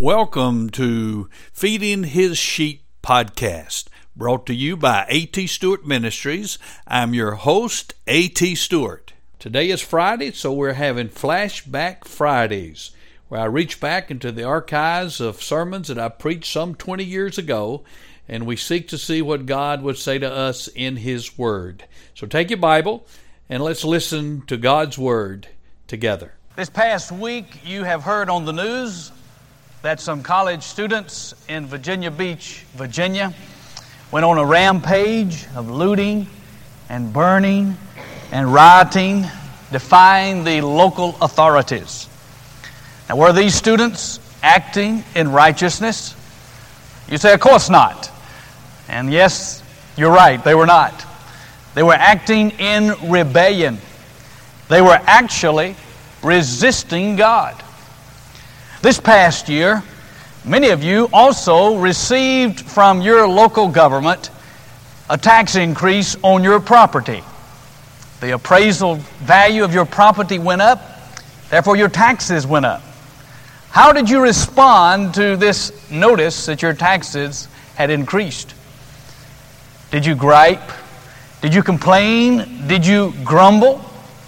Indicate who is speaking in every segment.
Speaker 1: Welcome to Feeding His Sheep podcast, brought to you by A.T. Stewart Ministries. I'm your host, A.T. Stewart. Today is Friday, so we're having Flashback Fridays, where I reach back into the archives of sermons that I preached some 20 years ago, and we seek to see what God would say to us in His Word. So take your Bible, and let's listen to God's Word together.
Speaker 2: This past week, you have heard on the news that some college students in Virginia Beach, Virginia, went on a rampage of looting and burning and rioting, defying the local authorities. Now, were these students acting in righteousness? You say, of course not. And yes, you're right, they were not. They were acting in rebellion. They were actually resisting God. This past year, many of you also received from your local government a tax increase on your property. The appraisal value of your property went up, therefore your taxes went up. How did you respond to this notice that your taxes had increased? Did you gripe? Did you complain? Did you grumble?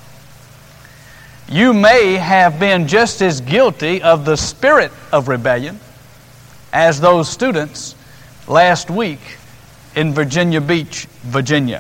Speaker 2: You may have been just as guilty of the spirit of rebellion as those students last week in Virginia Beach, Virginia.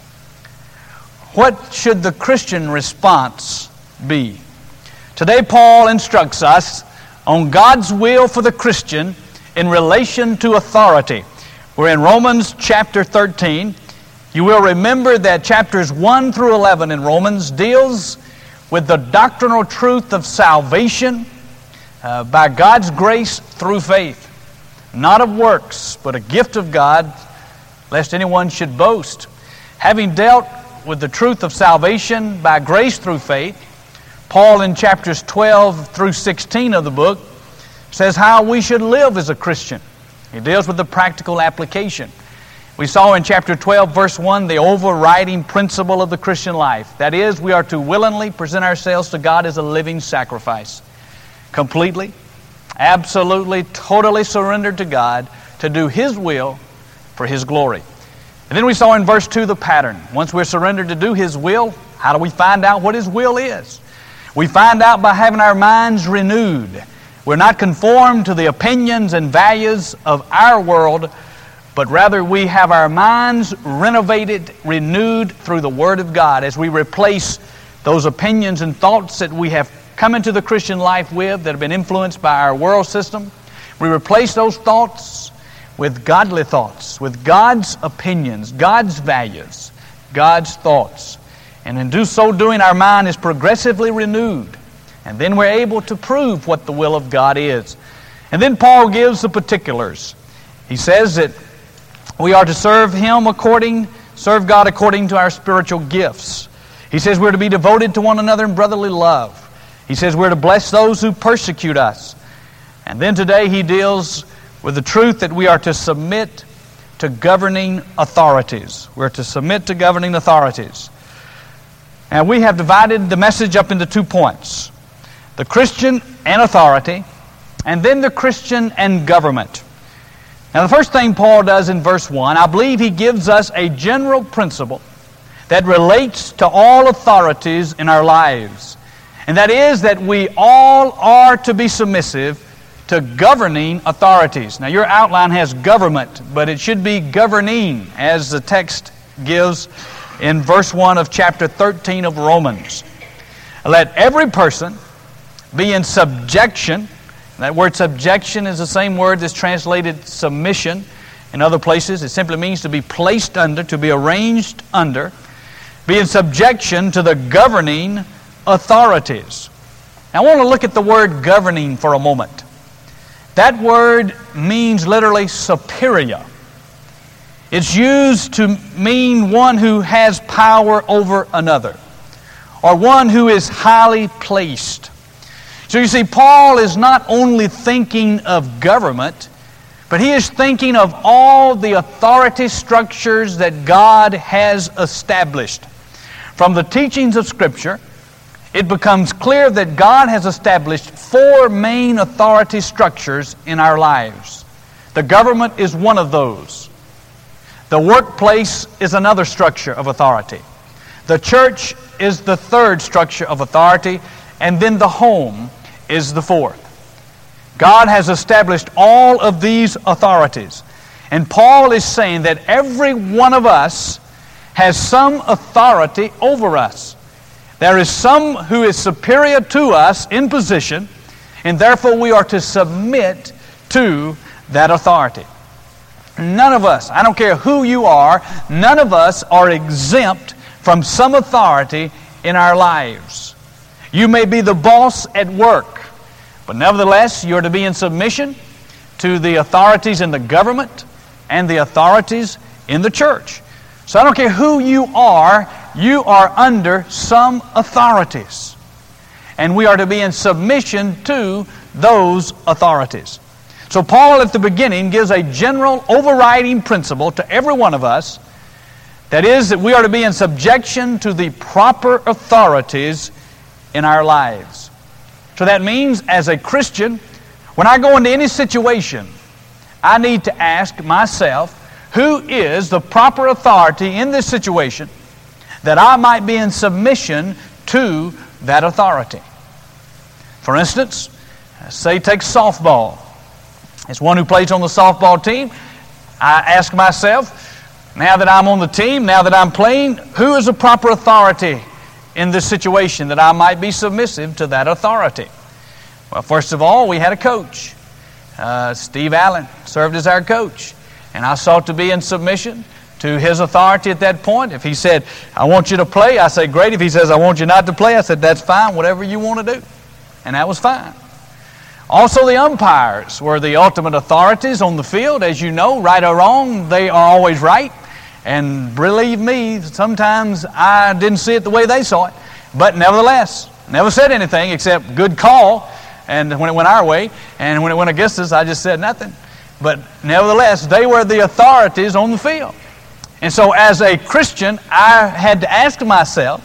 Speaker 2: What should the Christian response be? Today, Paul instructs us on God's will for the Christian in relation to authority. We're in Romans chapter 13. You will remember that chapters 1 through 11 in Romans deals with the doctrinal truth of salvation by God's grace through faith, not of works, but a gift of God, lest anyone should boast. Having dealt with the truth of salvation by grace through faith, Paul in chapters 12 through 16 of the book says how we should live as a Christian. He deals with the practical application. We saw in chapter 12, verse 1, the overriding principle of the Christian life. That is, we are to willingly present ourselves to God as a living sacrifice. Completely, absolutely, totally surrendered to God to do His will for His glory. And then we saw in verse 2 the pattern. Once we're surrendered to do His will, how do we find out what His will is? We find out by having our minds renewed. We're not conformed to the opinions and values of our world, but rather we have our minds renovated, renewed through the Word of God as we replace those opinions and thoughts that we have come into the Christian life with that have been influenced by our world system. We replace those thoughts with godly thoughts, with God's opinions, God's values, God's thoughts. And in so doing, our mind is progressively renewed. And then we're able to prove what the will of God is. And then Paul gives the particulars. He says that we are to serve God according to our spiritual gifts. He says we're to be devoted to one another in brotherly love. He says we're to bless those who persecute us. And then today he deals with the truth that we are to submit to governing authorities. We're to submit to governing authorities. And we have divided the message up into 2 points. The Christian and authority, and then the Christian and government. Now, the first thing Paul does in verse 1, I believe he gives us a general principle that relates to all authorities in our lives. And that is that we all are to be submissive to governing authorities. Now, your outline has government, but it should be governing, as the text gives in verse 1 of chapter 13 of Romans. Let every person be in subjection. That word subjection is the same word that's translated submission in other places. It simply means to be placed under, to be arranged under. Be in subjection to the governing authorities. Now, I want to look at the word governing for a moment. That word means literally superior. It's used to mean one who has power over another, or one who is highly placed. So you see, Paul is not only thinking of government, but he is thinking of all the authority structures that God has established. From the teachings of Scripture, it becomes clear that God has established 4 main authority structures in our lives. The government is one of those. The workplace is another structure of authority. The church is the third structure of authority, and then the home is the fourth. God has established all of these authorities. And Paul is saying that every one of us has some authority over us. There is some who is superior to us in position, and therefore we are to submit to that authority. None of us, I don't care who you are, none of us are exempt from some authority in our lives. You may be the boss at work, but nevertheless you are to be in submission to the authorities in the government and the authorities in the church. So I don't care who you are under some authorities. And we are to be in submission to those authorities. So Paul at the beginning gives a general overriding principle to every one of us. That is, that we are to be in subjection to the proper authorities in our lives. So that means, as a Christian, when I go into any situation, I need to ask myself, who is the proper authority in this situation, that I might be in submission to that authority? For instance, say take softball. As one who plays on the softball team, I ask myself, now that I'm on the team, now that I'm playing, who is the proper authority in this situation that I might be submissive to that authority? Well, first of all, we had a coach. Steve Allen served as our coach. And I sought to be in submission to his authority at that point. If he said, I want you to play, I say, great. If he says, I want you not to play, I said, that's fine, whatever you want to do. And that was fine. Also, the umpires were the ultimate authorities on the field. As you know, right or wrong, they are always right. And believe me, sometimes I didn't see it the way they saw it. But nevertheless, never said anything except good call. And when it went our way, and when it went against us, I just said nothing. But nevertheless, they were the authorities on the field. And so as a Christian, I had to ask myself,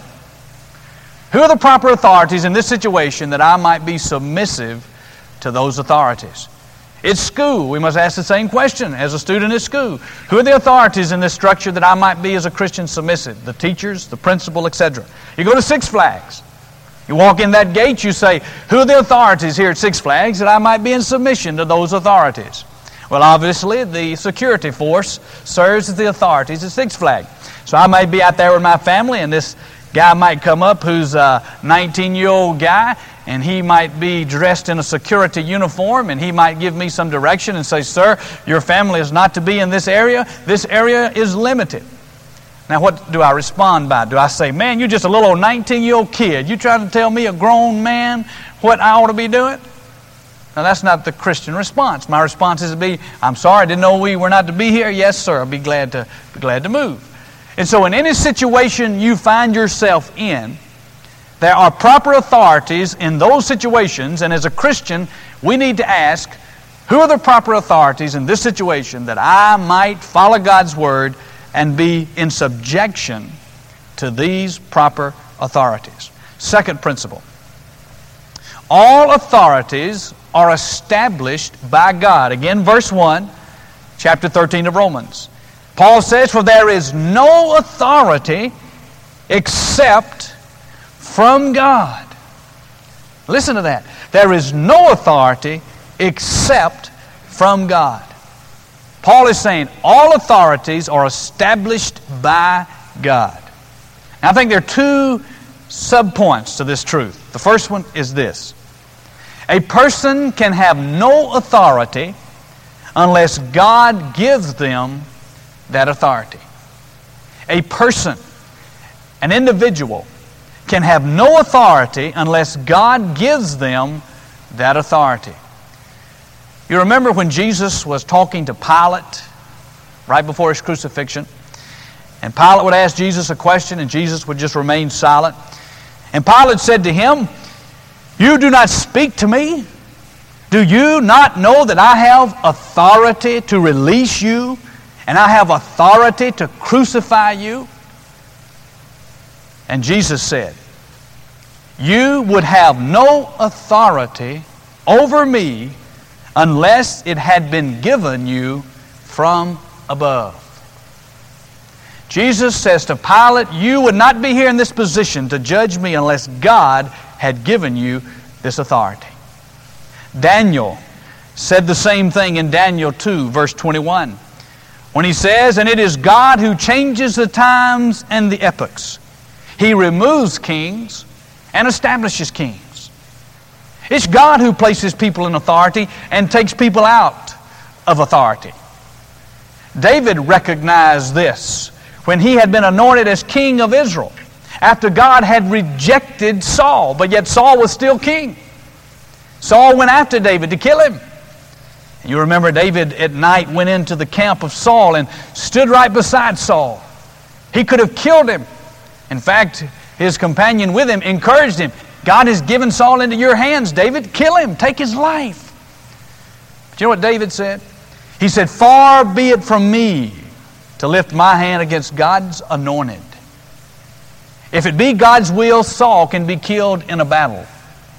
Speaker 2: who are the proper authorities in this situation that I might be submissive to those authorities? At school, we must ask the same question as a student at school. Who are the authorities in this structure that I might be as a Christian submissive? The teachers, the principal, etc. You go to Six Flags. You walk in that gate, you say, who are the authorities here at Six Flags that I might be in submission to those authorities? Well, obviously, the security force serves as the authorities at Six Flags. So I may be out there with my family, and this guy might come up who's a 19-year-old guy, and he might be dressed in a security uniform, and he might give me some direction and say, sir, your family is not to be in this area. This area is limited. Now, what do I respond by? Do I say, man, you're just a little 19-year-old kid. You trying to tell me, a grown man, what I ought to be doing? Now, that's not the Christian response. My response is to be, I'm sorry, I didn't know we were not to be here. Yes, sir, I'll be glad to move. And so in any situation you find yourself in, there are proper authorities in those situations, and as a Christian, we need to ask, who are the proper authorities in this situation that I might follow God's Word and be in subjection to these proper authorities? Second principle. All authorities are established by God. Again, verse 1, chapter 13 of Romans. Paul says, for there is no authority except from God. Listen to that. There is no authority except from God. Paul is saying all authorities are established by God. Now, I think there are two subpoints to this truth. The first one is this. A person can have no authority unless God gives them that authority. A person, an individual, can have no authority unless God gives them that authority. You remember when Jesus was talking to Pilate right before his crucifixion, and Pilate would ask Jesus a question and Jesus would just remain silent. And Pilate said to him, you do not speak to me? Do you not know that I have authority to release you and I have authority to crucify you? And Jesus said, you would have no authority over me unless it had been given you from above. Jesus says to Pilate, you would not be here in this position to judge me unless God had given you this authority. Daniel said the same thing in Daniel 2, verse 21, when he says, and it is God who changes the times and the epochs. He removes kings and establishes kings. It's God who places people in authority and takes people out of authority. David recognized this when he had been anointed as king of Israel, after God had rejected Saul, but yet Saul was still king. Saul went after David to kill him. You remember David at night went into the camp of Saul and stood right beside Saul. He could have killed him. In fact, his companion with him encouraged him. God has given Saul into your hands, David. Kill him. Take his life. But you know what David said? He said, far be it from me to lift my hand against God's anointed. If it be God's will, Saul can be killed in a battle.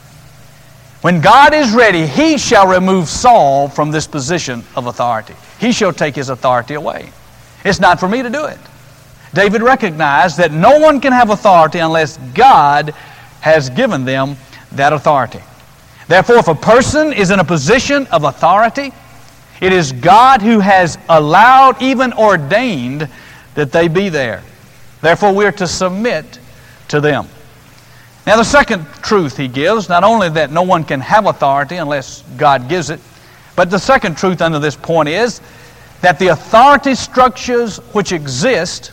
Speaker 2: When God is ready, He shall remove Saul from this position of authority. He shall take his authority away. It's not for me to do it. David recognized that no one can have authority unless God has given them that authority. Therefore, if a person is in a position of authority, it is God who has allowed, even ordained, that they be there. Therefore, we are to submit to them. Now, the second truth he gives, not only that no one can have authority unless God gives it, but the second truth under this point is that the authority structures which exist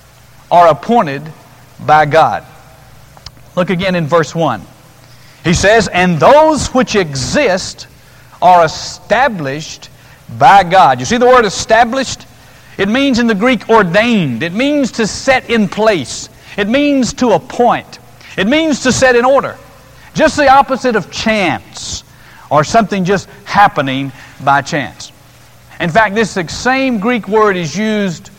Speaker 2: are appointed by God. Look again in verse 1. He says, and those which exist are established by God. You see the word established? It means in the Greek ordained. It means to set in place. It means to appoint. It means to set in order. Just the opposite of chance or something just happening by chance. In fact, this same Greek word is used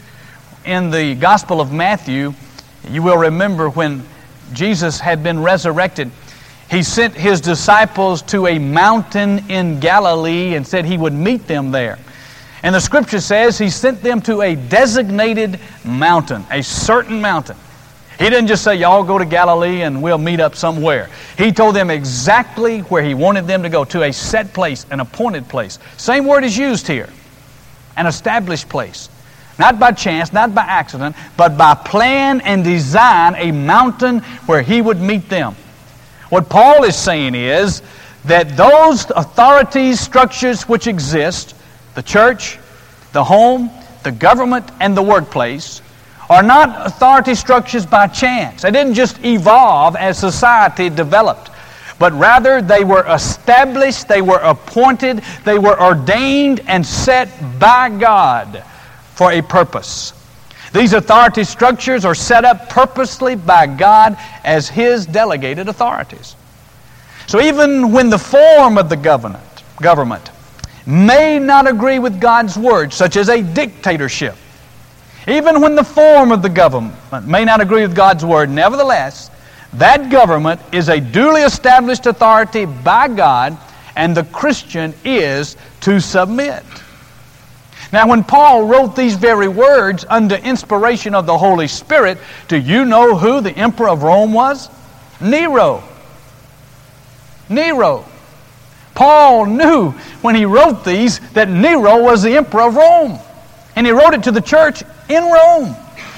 Speaker 2: in the Gospel of Matthew. You will remember when Jesus had been resurrected, He sent His disciples to a mountain in Galilee and said He would meet them there. And the Scripture says He sent them to a designated mountain, a certain mountain. He didn't just say, y'all go to Galilee and we'll meet up somewhere. He told them exactly where He wanted them to go, to a set place, an appointed place. Same word is used here, an established place. Not by chance, not by accident, but by plan and design, a mountain where He would meet them. What Paul is saying is that those authorities, structures which exist, the church, the home, the government, and the workplace, are not authority structures by chance. They didn't just evolve as society developed, but rather they were established, they were appointed, they were ordained and set by God for a purpose. These authority structures are set up purposely by God as His delegated authorities. So even when the form of the government may not agree with God's word, such as a dictatorship, even when the form of the government may not agree with God's word, nevertheless, that government is a duly established authority by God, and the Christian is to submit. Now, when Paul wrote these very words under inspiration of the Holy Spirit, do you know who the emperor of Rome was? Nero. Nero. Paul knew when he wrote these that Nero was the emperor of Rome. And he wrote it to the church in Rome.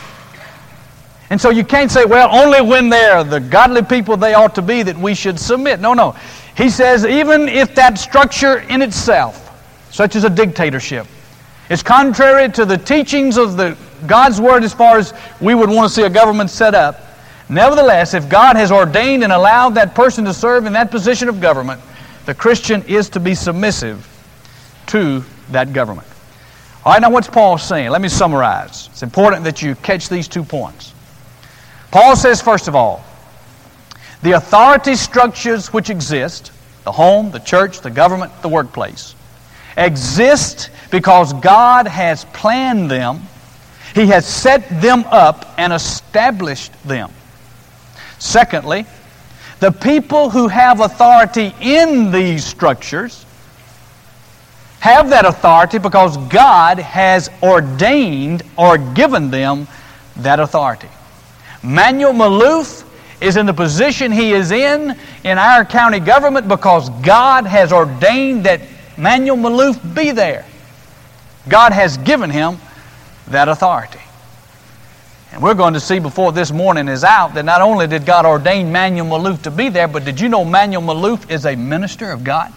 Speaker 2: And so you can't say, well, only when they're the godly people they ought to be that we should submit. No. He says even if that structure in itself, such as a dictatorship, is contrary to the teachings of God's Word as far as we would want to see a government set up, nevertheless, if God has ordained and allowed that person to serve in that position of government, the Christian is to be submissive to that government. All right, now what's Paul saying? Let me summarize. It's important that you catch these 2 points. Paul says, first of all, the authority structures which exist, the home, the church, the government, the workplace, exist because God has planned them. He has set them up and established them. Secondly, The people who have authority in these structures have that authority because God has ordained or given them that authority. Manuel Maloof is in the position he is in our county government because God has ordained that Manuel Maloof be there. God has given him that authority. And we're going to see before this morning is out that not only did God ordain Manuel Maloof to be there, but did you know Manuel Maloof is a minister of God?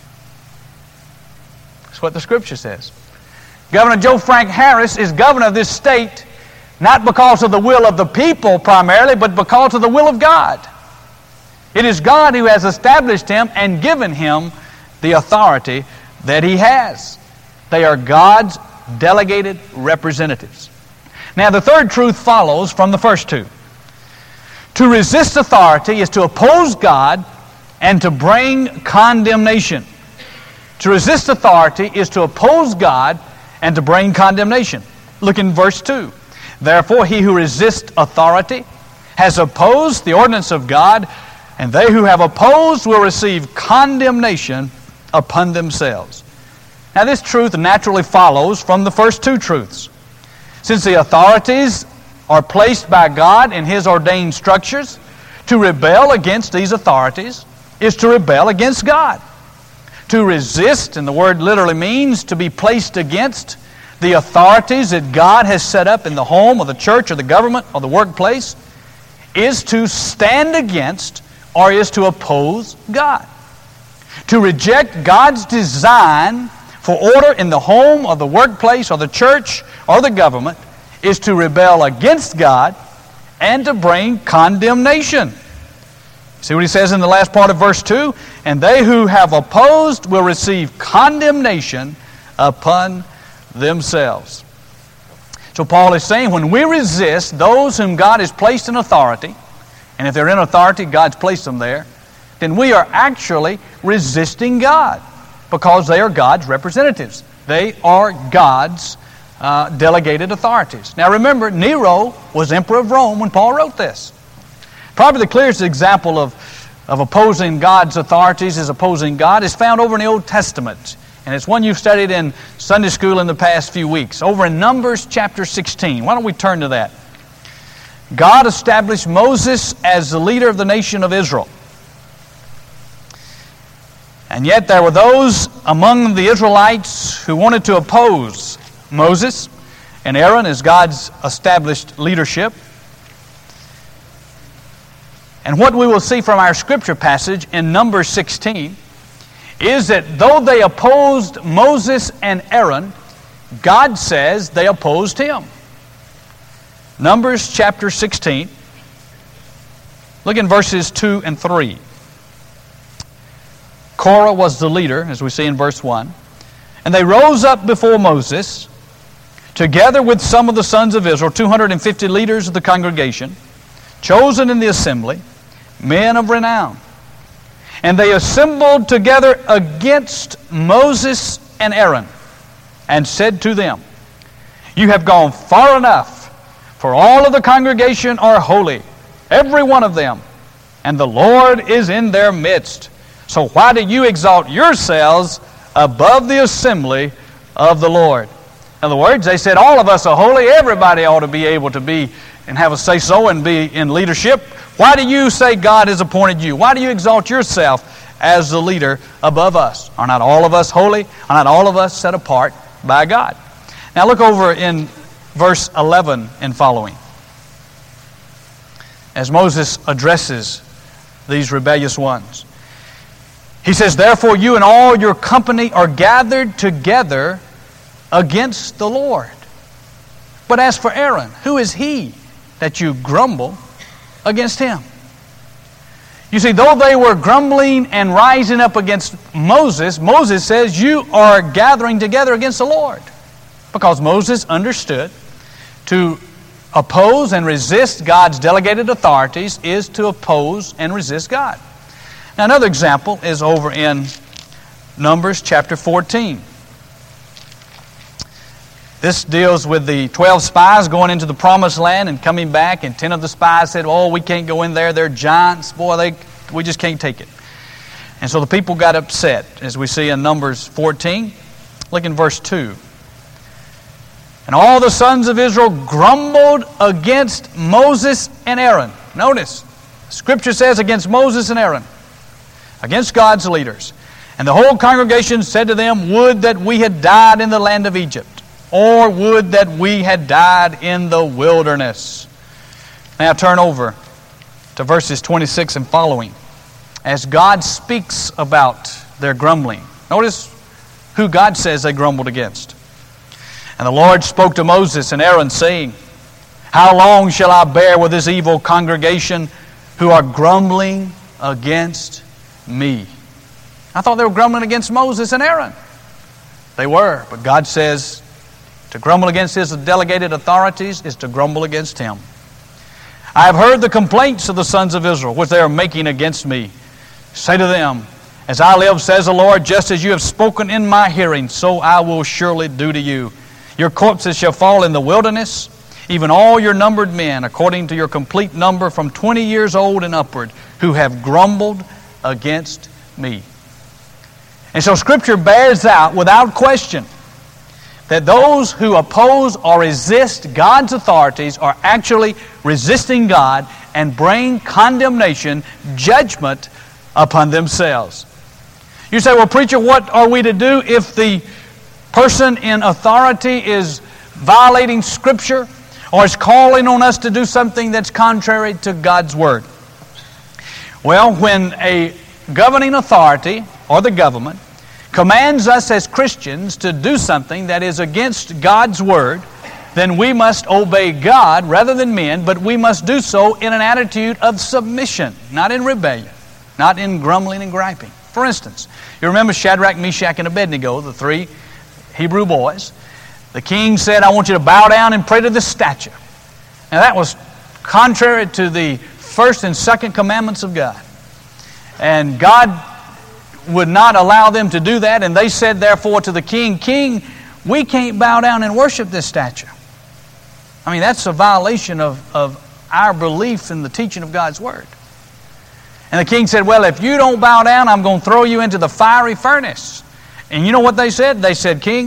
Speaker 2: That's what the Scripture says. Governor Joe Frank Harris is governor of this state not because of the will of the people primarily, but because of the will of God. It is God who has established him and given him the authority that he has. They are God's delegated representatives. Now, the third truth follows from the first two. To resist authority is to oppose God and to bring condemnation. To resist authority is to oppose God and to bring condemnation. Look in verse 2. Therefore, he who resists authority has opposed the ordinance of God, and they who have opposed will receive condemnation upon themselves. Now, this truth naturally follows from the first two truths. Since the authorities are placed by God in His ordained structures, to rebel against these authorities is to rebel against God. To resist, and the word literally means to be placed against the authorities that God has set up in the home or the church or the government or the workplace, is to stand against or is to oppose God. To reject God's design for order in the home or the workplace or the church or the government is to rebel against God and to bring condemnation. See what he says in the last part of verse 2? And they who have opposed will receive condemnation upon themselves. So Paul is saying when we resist those whom God has placed in authority, and if they're in authority, God's placed them there, then we are actually resisting God because they are God's representatives. They are God's delegated authorities. Now remember, Nero was emperor of Rome when Paul wrote this. Probably the clearest example of opposing God's authorities as opposing God is found over in the Old Testament. And it's one you've studied in Sunday school in the past few weeks. Over in Numbers chapter 16. Why don't we turn to that? God established Moses as the leader of the nation of Israel. And yet there were those among the Israelites who wanted to oppose Moses and Aaron as God's established leadership. And what we will see from our scripture passage in Numbers 16 is that though they opposed Moses and Aaron, God says they opposed him. Numbers chapter 16. Look in verses 2 and 3. Korah was the leader, as we see in verse 1. And they rose up before Moses, together with some of the sons of Israel, 250 leaders of the congregation, chosen in the assembly, men of renown. And they assembled together against Moses and Aaron, and said to them, You have gone far enough, for all of the congregation are holy, every one of them, and the Lord is in their midst. So why do you exalt yourselves above the assembly of the Lord? In other words, they said, all of us are holy, everybody ought to be able to be and have a say-so and be in leadership. Why do you say God has appointed you? Why do you exalt yourself as the leader above us? Are not all of us holy? Are not all of us set apart by God? Now look over in verse 11 and following. As Moses addresses these rebellious ones. He says, Therefore you and all your company are gathered together against the Lord. But as for Aaron, who is he that you grumble against him? You see, though they were grumbling and rising up against Moses, Moses says, you are gathering together against the Lord. Because Moses understood to oppose and resist God's delegated authorities is to oppose and resist God. Now another example is over in Numbers chapter 14. This deals with the 12 spies going into the promised land and coming back, and 10 of the spies said, we can't go in there, they're giants. Boy, We just can't take it. And so the people got upset, as we see in Numbers 14. Look in verse 2. And all the sons of Israel grumbled against Moses and Aaron. Notice, Scripture says against Moses and Aaron, against God's leaders. And the whole congregation said to them, would that we had died in the land of Egypt, or would that we had died in the wilderness. Now turn over to verses 26 and following, as God speaks about their grumbling. Notice who God says they grumbled against. And the Lord spoke to Moses and Aaron, saying, how long shall I bear with this evil congregation who are grumbling against me? I thought they were grumbling against Moses and Aaron. They were, but God says to grumble against His delegated authorities is to grumble against Him. I have heard the complaints of the sons of Israel, which they are making against me. Say to them, as I live, says the Lord, just as you have spoken in my hearing, so I will surely do to you. Your corpses shall fall in the wilderness, even all your numbered men, according to your complete number from 20 years old and upward, who have grumbled against me. And so Scripture bears out without question that those who oppose or resist God's authorities are actually resisting God and bring condemnation, judgment upon themselves. You say, well, preacher, what are we to do if the person in authority is violating Scripture or is calling on us to do something that's contrary to God's Word? Well, when a governing authority or the government commands us as Christians to do something that is against God's Word, then we must obey God rather than men, but we must do so in an attitude of submission, not in rebellion, not in grumbling and griping. For instance, you remember Shadrach, Meshach, and Abednego, the three Hebrew boys. The king said, I want you to bow down and pray to this statue. Now that was contrary to the first and second commandments of God. And God would not allow them to do that, and they said therefore to the king, King, we can't bow down and worship this statue. I mean, that's a violation of our belief in the teaching of God's Word. And the king said, well, if you don't bow down, I'm going to throw you into the fiery furnace. And you know what they said? They said, King,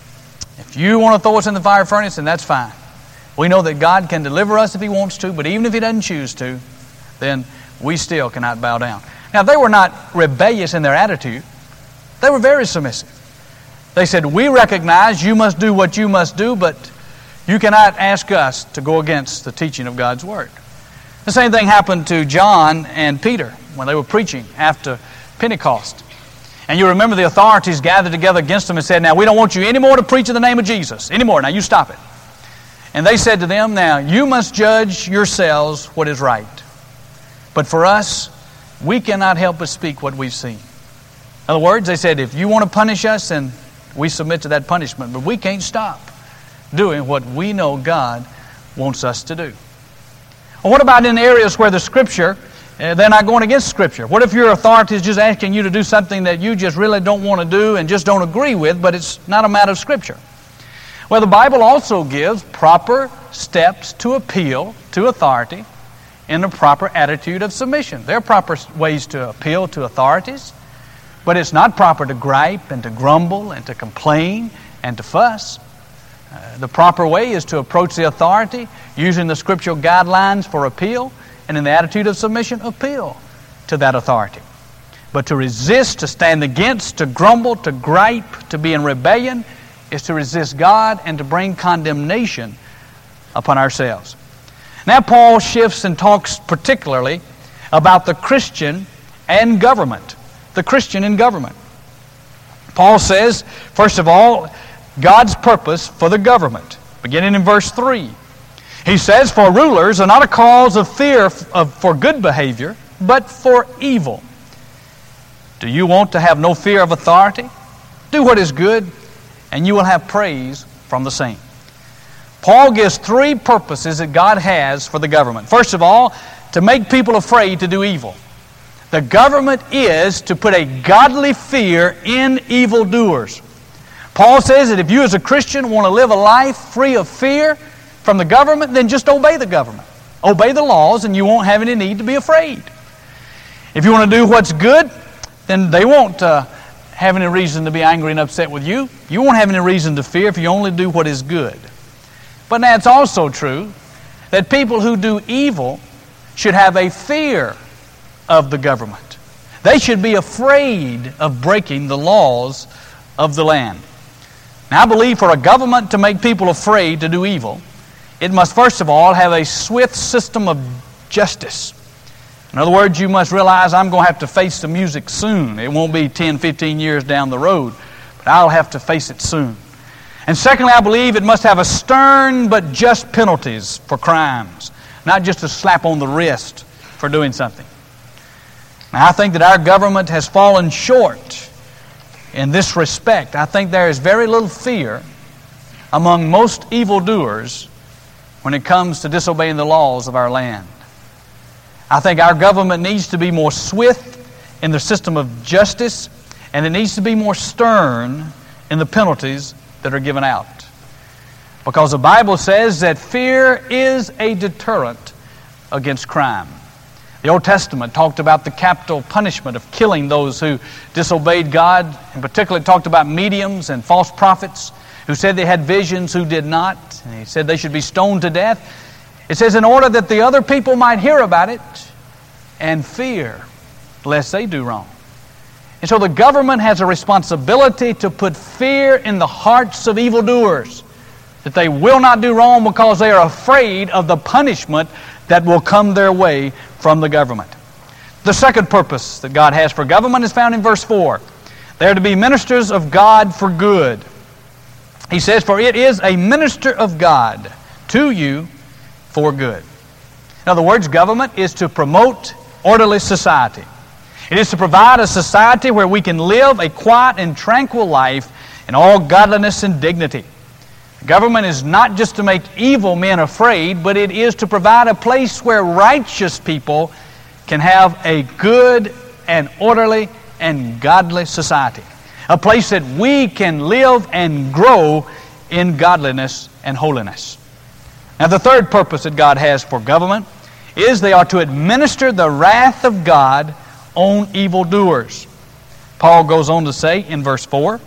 Speaker 2: if you want to throw us in the fiery furnace, then that's fine. We know that God can deliver us if He wants to, but even if He doesn't choose to, then we still cannot bow down. Now, they were not rebellious in their attitude. They were very submissive. They said, we recognize you must do what you must do, but you cannot ask us to go against the teaching of God's Word. The same thing happened to John and Peter when they were preaching after Pentecost. And you remember the authorities gathered together against them and said, now we don't want you anymore to preach in the name of Jesus anymore. Now you stop it. And they said to them, now you must judge yourselves what is right. But for us, we cannot help but speak what we've seen. In other words, they said, if you want to punish us, then we submit to that punishment. But we can't stop doing what we know God wants us to do. Well, what about in areas where the Scripture, they're not going against Scripture? What if your authority is just asking you to do something that you just really don't want to do and just don't agree with, but it's not a matter of Scripture? Well, the Bible also gives proper steps to appeal to authority in a proper attitude of submission. There are proper ways to appeal to authorities, but it's not proper to gripe and to grumble and to complain and to fuss. The proper way is to approach the authority using the scriptural guidelines for appeal, and in the attitude of submission, appeal to that authority. But to resist, to stand against, to grumble, to gripe, to be in rebellion, is to resist God and to bring condemnation upon ourselves. Now Paul shifts and talks particularly about the Christian and government. The Christian and government. Paul says, first of all, God's purpose for the government. Beginning in verse 3. He says, for rulers are not a cause of fear for good behavior, but for evil. Do you want to have no fear of authority? Do what is good, and you will have praise from the same. Paul gives three purposes that God has for the government. First of all, to make people afraid to do evil. The government is to put a godly fear in evildoers. Paul says that if you as a Christian want to live a life free of fear from the government, then just obey the government. Obey the laws and you won't have any need to be afraid. If you want to do what's good, then they won't have any reason to be angry and upset with you. You won't have any reason to fear if you only do what is good. But now it's also true that people who do evil should have a fear of the government. They should be afraid of breaking the laws of the land. Now, I believe for a government to make people afraid to do evil, it must first of all have a swift system of justice. In other words, you must realize I'm going to have to face the music soon. It won't be 10, 15 years down the road, but I'll have to face it soon. And secondly, I believe it must have a stern but just penalties for crimes, not just a slap on the wrist for doing something. Now, I think that our government has fallen short in this respect. I think there is very little fear among most evildoers when it comes to disobeying the laws of our land. I think our government needs to be more swift in the system of justice, and it needs to be more stern in the penalties that are given out. Because the Bible says that fear is a deterrent against crime. The Old Testament talked about the capital punishment of killing those who disobeyed God. In particular, it talked about mediums and false prophets who said they had visions who did not. And he said they should be stoned to death. It says in order that the other people might hear about it and fear lest they do wrong. And so the government has a responsibility to put fear in the hearts of evildoers, that they will not do wrong because they are afraid of the punishment that will come their way from the government. The second purpose that God has for government is found in verse 4. They are to be ministers of God for good. He says, for it is a minister of God to you for good. In other words, government is to promote orderly society. It is to provide a society where we can live a quiet and tranquil life in all godliness and dignity. Government is not just to make evil men afraid, but it is to provide a place where righteous people can have a good and orderly and godly society. A place that we can live and grow in godliness and holiness. Now, the third purpose that God has for government is they are to administer the wrath of God on evildoers. Paul goes on to say in verse 4,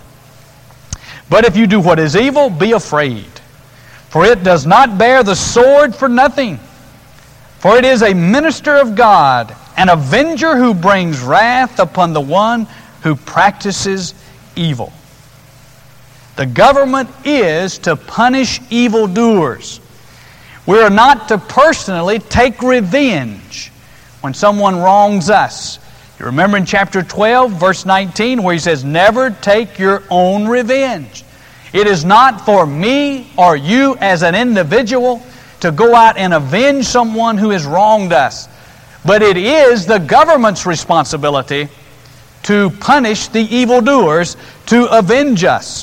Speaker 2: but if you do what is evil, be afraid, for it does not bear the sword for nothing. For it is a minister of God, an avenger who brings wrath upon the one who practices evil. The government is to punish evildoers. We are not to personally take revenge when someone wrongs us. You remember in chapter 12, verse 19, where he says, never take your own revenge. It is not for me or you as an individual to go out and avenge someone who has wronged us. But it is the government's responsibility to punish the evildoers, to avenge us.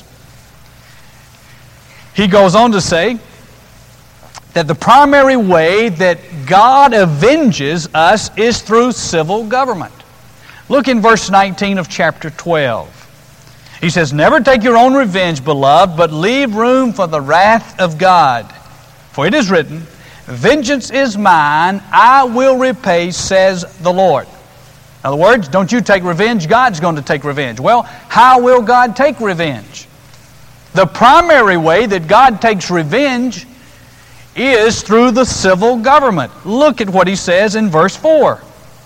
Speaker 2: He goes on to say that the primary way that God avenges us is through civil government. Look in verse 19 of chapter 12. He says, never take your own revenge, beloved, but leave room for the wrath of God. For it is written, vengeance is mine, I will repay, says the Lord. In other words, don't you take revenge, God's going to take revenge. Well, how will God take revenge? The primary way that God takes revenge is through the civil government. Look at what he says in verse 4.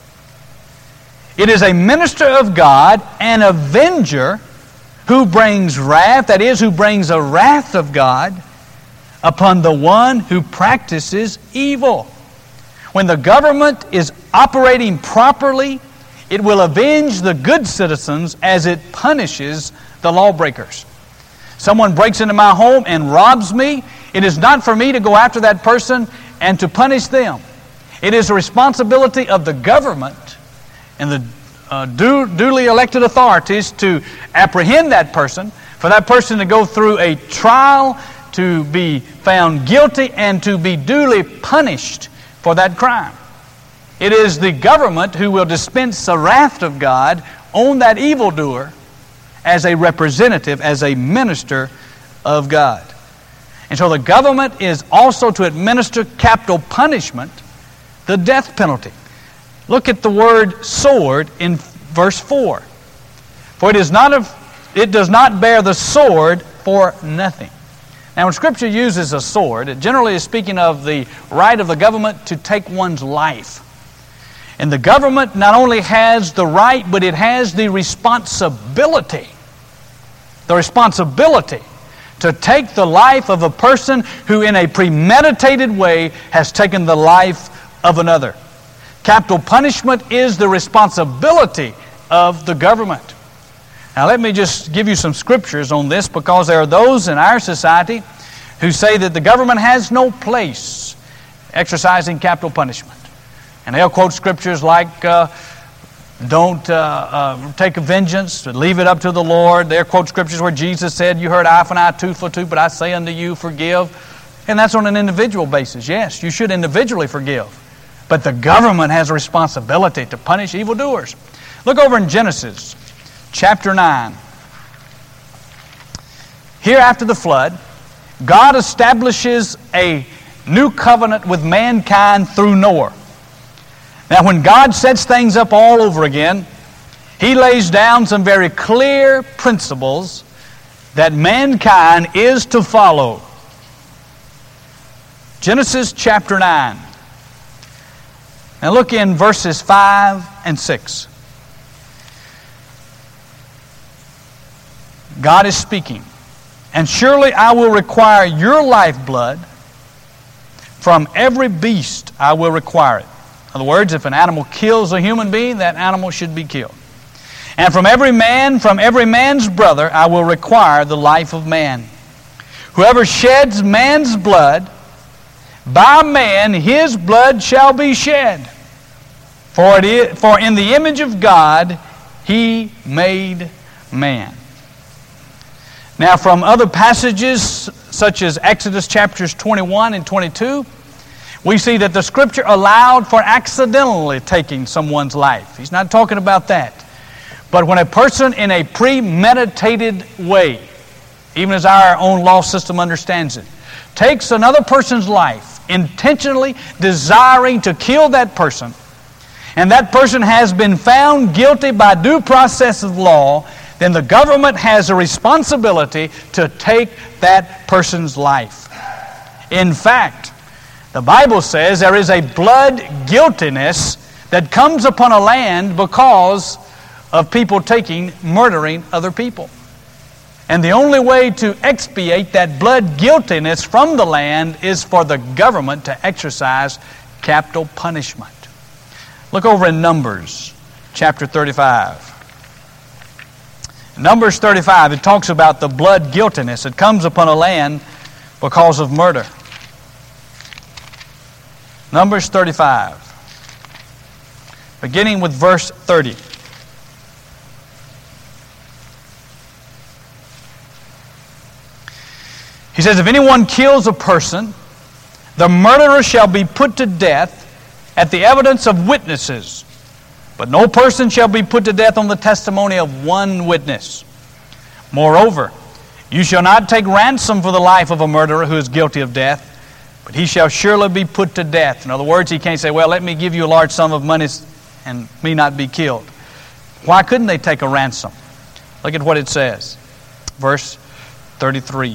Speaker 2: It is a minister of God, an avenger who brings wrath, that is, who brings a wrath of God upon the one who practices evil. When the government is operating properly, it will avenge the good citizens as it punishes the lawbreakers. Someone breaks into my home and robs me. It is not for me to go after that person and to punish them. It is the responsibility of the government and the duly elected authorities to apprehend that person, for that person to go through a trial, to be found guilty, and to be duly punished for that crime. It is the government who will dispense the wrath of God on that evildoer as a representative, as a minister of God. And so the government is also to administer capital punishment, the death penalty. Look at the word sword in verse 4. For it does not bear the sword for nothing. Now when Scripture uses a sword, it generally is speaking of the right of the government to take one's life. And the government not only has the right, but it has the responsibility to take the life of a person who in a premeditated way has taken the life of another. Capital punishment is the responsibility of the government. Now let me just give you some scriptures on this, because there are those in our society who say that the government has no place exercising capital punishment. And they'll quote scriptures like, don't take a vengeance, leave it up to the Lord. They'll quote scriptures where Jesus said, you heard eye for an eye, tooth for tooth, but I say unto you, forgive. And that's on an individual basis. Yes, you should individually forgive. But the government has a responsibility to punish evildoers. Look over in Genesis chapter 9. Here after the flood, God establishes a new covenant with mankind through Noah. Now when God sets things up all over again, He lays down some very clear principles that mankind is to follow. Genesis chapter 9. Now look in verses 5 and 6. God is speaking. And surely I will require your lifeblood. From every beast I will require it. In other words, if an animal kills a human being, that animal should be killed. And from every man's brother, I will require the life of man. Whoever sheds man's blood, by man his blood shall be shed. For in the image of God He made man. Now from other passages, such as Exodus chapters 21 and 22, we see that the Scripture allowed for accidentally taking someone's life. He's not talking about that. But when a person in a premeditated way, even as our own law system understands it, takes another person's life, intentionally desiring to kill that person, and that person has been found guilty by due process of law, then the government has a responsibility to take that person's life. In fact, the Bible says there is a blood guiltiness that comes upon a land because of people murdering other people. And the only way to expiate that blood guiltiness from the land is for the government to exercise capital punishment. Look over in Numbers chapter 35. In Numbers 35, it talks about the blood guiltiness that comes upon a land because of murder. Numbers 35, beginning with verse 30. He says, if anyone kills a person, the murderer shall be put to death at the evidence of witnesses. But no person shall be put to death on the testimony of one witness. Moreover, you shall not take ransom for the life of a murderer who is guilty of death, but he shall surely be put to death. In other words, he can't say, well, let me give you a large sum of money and me not be killed. Why couldn't they take a ransom? Look at what it says. Verse 33.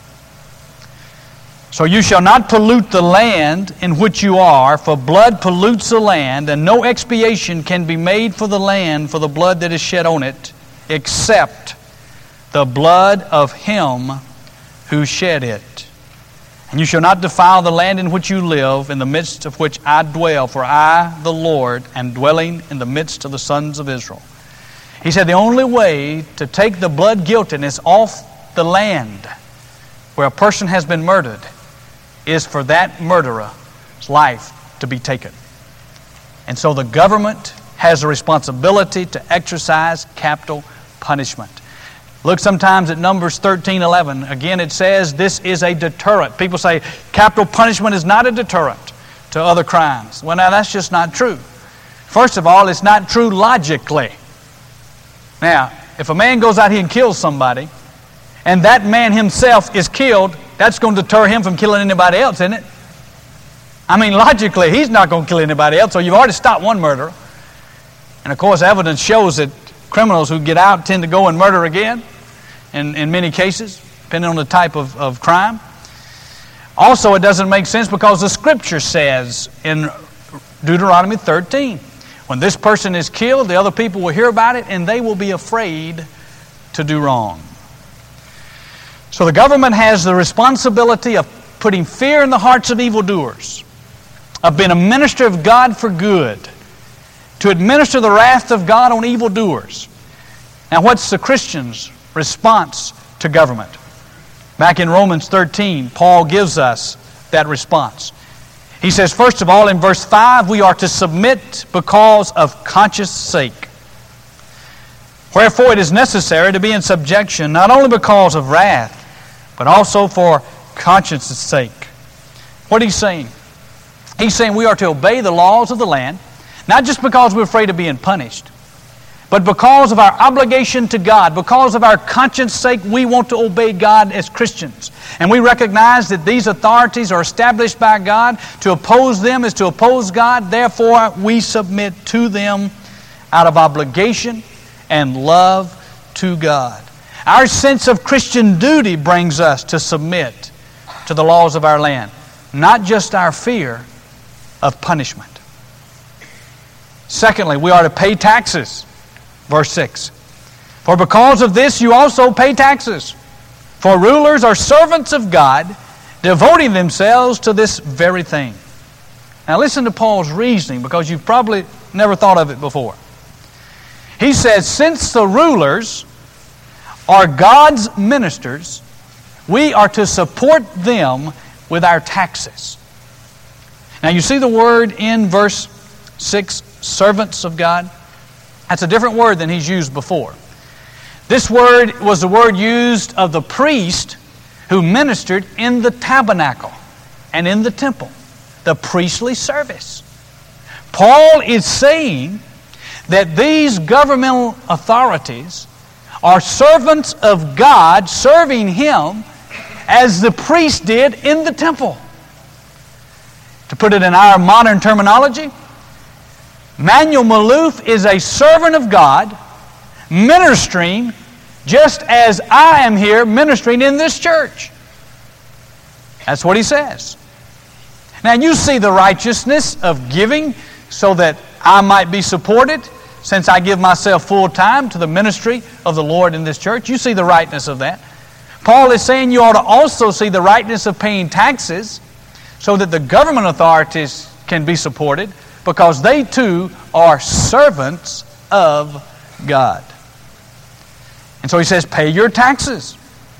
Speaker 2: So you shall not pollute the land in which you are, for blood pollutes the land, and no expiation can be made for the land for the blood that is shed on it, except the blood of him who shed it. And you shall not defile the land in which you live, in the midst of which I dwell, for I, the Lord, am dwelling in the midst of the sons of Israel. He said the only way to take the blood guiltiness off the land where a person has been murdered is for that murderer's life to be taken. And so the government has a responsibility to exercise capital punishment. Look sometimes at Numbers 13:11. Again, it says this is a deterrent. People say capital punishment is not a deterrent to other crimes. Well, now that's just not true. First of all, it's not true logically. Now, if a man goes out here and kills somebody, and that man himself is killed, that's going to deter him from killing anybody else, isn't it? I mean, logically, he's not going to kill anybody else, so you've already stopped one murderer. And of course, evidence shows that criminals who get out tend to go and murder again in many cases, depending on the type of crime. Also, it doesn't make sense because the Scripture says in Deuteronomy 13, when this person is killed, the other people will hear about it and they will be afraid to do wrong. So the government has the responsibility of putting fear in the hearts of evildoers, of being a minister of God for good, to administer the wrath of God on evildoers. Now, what's the Christian's response to government? Back in Romans 13, Paul gives us that response. He says, first of all, in verse 5, we are to submit because of conscience sake. Wherefore it is necessary to be in subjection, not only because of wrath, but also for conscience's sake. What is he saying? He's saying we are to obey the laws of the land, not just because we're afraid of being punished, but because of our obligation to God, because of our conscience sake, we want to obey God as Christians. And we recognize that these authorities are established by God. To oppose them is to oppose God. Therefore, we submit to them out of obligation and love to God. Our sense of Christian duty brings us to submit to the laws of our land, not just our fear of punishment. Secondly, we are to pay taxes. Verse 6. For because of this you also pay taxes. For rulers are servants of God, devoting themselves to this very thing. Now listen to Paul's reasoning, because you've probably never thought of it before. He says, since the rulers are God's ministers, we are to support them with our taxes. Now you see the word in verse 6, servants of God? That's a different word than he's used before. This word was the word used of the priest who ministered in the tabernacle and in the temple, the priestly service. Paul is saying that these governmental authorities are servants of God, serving Him as the priest did in the temple. To put it in our modern terminology, Manuel Maloof is a servant of God, ministering just as I am here ministering in this church. That's what he says. Now you see the righteousness of giving so that I might be supported, since I give myself full time to the ministry of the Lord in this church. You see the rightness of that. Paul is saying you ought to also see the rightness of paying taxes so that the government authorities can be supported, because they too are servants of God. And so he says, pay your taxes.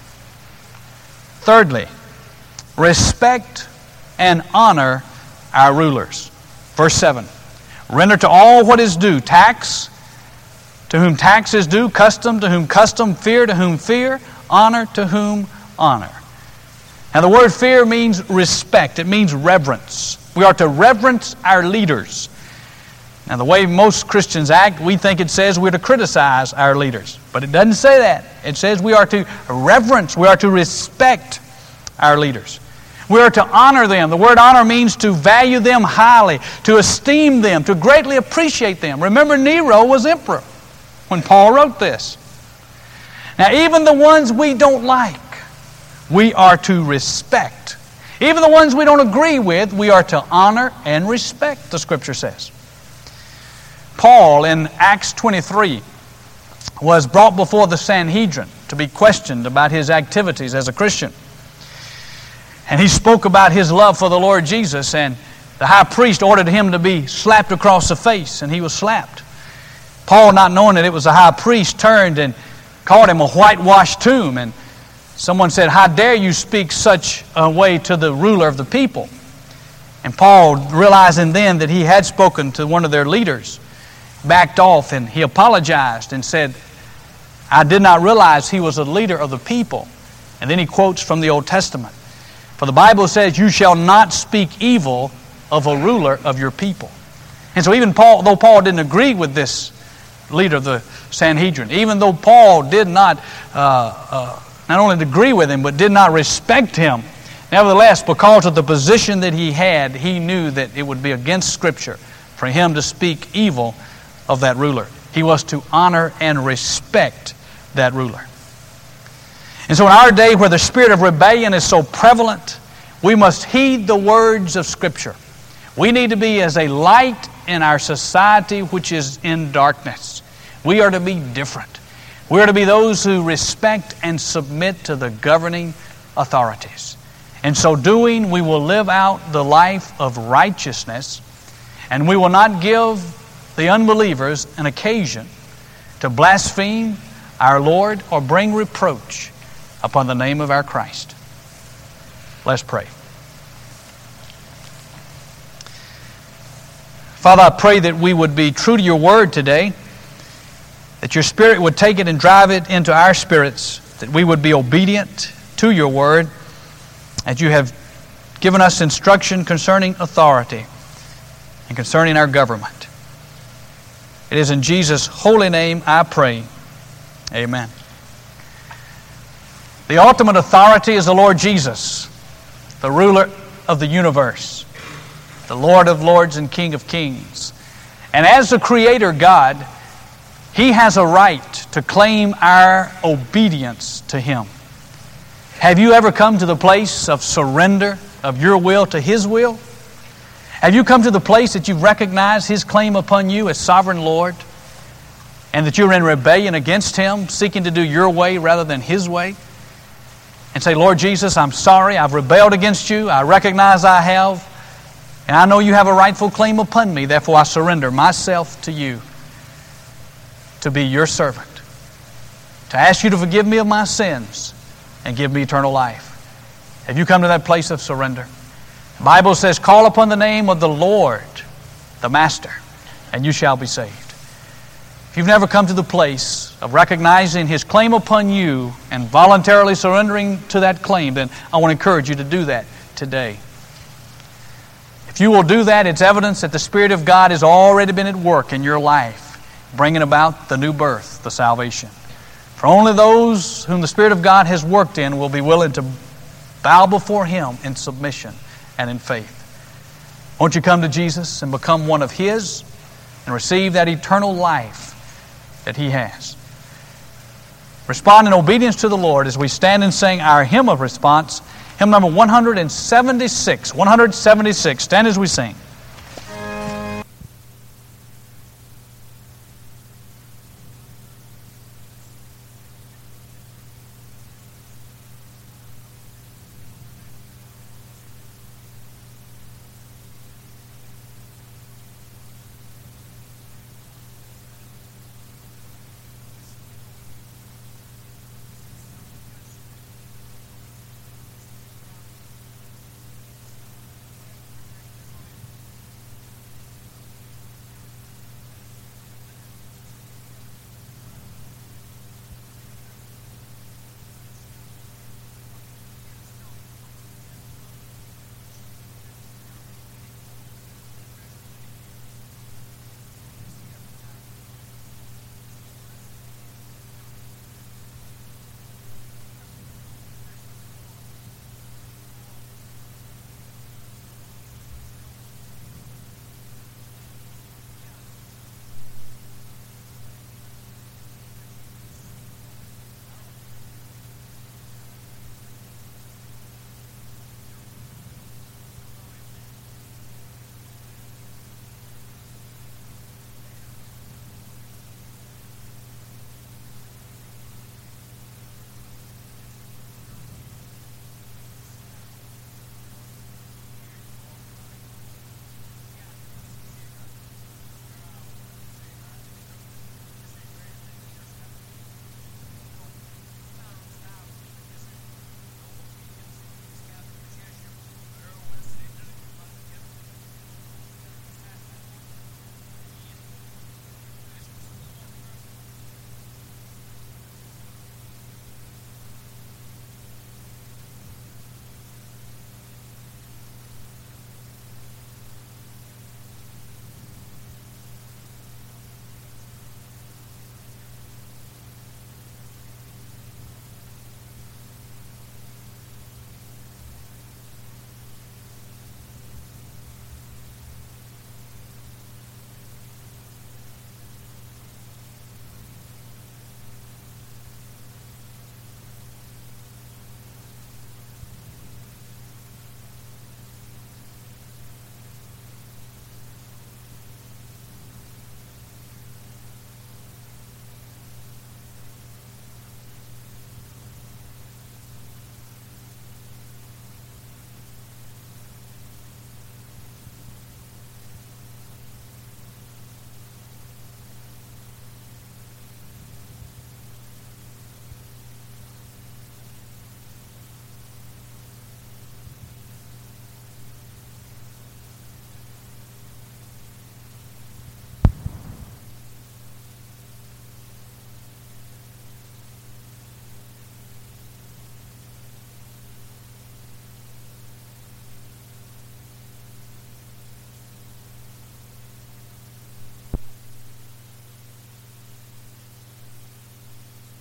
Speaker 2: Thirdly, respect and honor our rulers. Verse 7, render to all what is due, tax to whom tax is due, custom to whom custom, fear to whom fear, honor to whom honor. Now the word fear means respect. It means reverence. We are to reverence our leaders. Now the way most Christians act, we think it says we're to criticize our leaders. But it doesn't say that. It says we are to reverence, we are to respect our leaders. We are to honor them. The word honor means to value them highly, to esteem them, to greatly appreciate them. Remember, Nero was emperor when Paul wrote this. Now even the ones we don't like, we are to respect. Even the ones we don't agree with, we are to honor and respect, the Scripture says. Paul, in Acts 23, was brought before the Sanhedrin to be questioned about his activities as a Christian. And he spoke about his love for the Lord Jesus, and the high priest ordered him to be slapped across the face, and he was slapped. Paul, not knowing that it was the high priest, turned and called him a whitewashed tomb, and someone said, how dare you speak such a way to the ruler of the people? And Paul, realizing then that he had spoken to one of their leaders, backed off and he apologized and said, I did not realize he was a leader of the people. And then he quotes from the Old Testament. For the Bible says, you shall not speak evil of a ruler of your people. And so even Paul, though Paul didn't agree with this leader of the Sanhedrin, even though Paul did not only agree with him, but did not respect him, nevertheless, because of the position that he had, he knew that it would be against Scripture for him to speak evil of that ruler. He was to honor and respect that ruler. And so in our day where the spirit of rebellion is so prevalent, we must heed the words of Scripture. We need to be as a light in our society which is in darkness. We are to be different. We are to be those who respect and submit to the governing authorities. In so doing, we will live out the life of righteousness, and we will not give the unbelievers an occasion to blaspheme our Lord or bring reproach upon the name of our Christ. Let's pray. Father, I pray that we would be true to your word today, that your Spirit would take it and drive it into our spirits, that we would be obedient to your word, as you have given us instruction concerning authority and concerning our government. It is in Jesus' holy name I pray. Amen. The ultimate authority is the Lord Jesus, the ruler of the universe, the Lord of lords and King of kings. And as the Creator God, He has a right to claim our obedience to Him. Have you ever come to the place of surrender of your will to His will? Have you come to the place that you've recognized His claim upon you as sovereign Lord, and that you're in rebellion against Him, seeking to do your way rather than His way? And say, Lord Jesus, I'm sorry, I've rebelled against you, I recognize I have, and I know you have a rightful claim upon me, therefore I surrender myself to you to be your servant, to ask you to forgive me of my sins and give me eternal life. Have you come to that place of surrender? The Bible says, call upon the name of the Lord, the Master, and you shall be saved. If you've never come to the place of recognizing His claim upon you and voluntarily surrendering to that claim, then I want to encourage you to do that today. If you will do that, it's evidence that the Spirit of God has already been at work in your life, bringing about the new birth, the salvation. For only those whom the Spirit of God has worked in will be willing to bow before Him in submission and in faith. Won't you come to Jesus and become one of His and receive that eternal life that He has? Respond in obedience to the Lord as we stand and sing our hymn of response, hymn number 176. 176. Stand as we sing.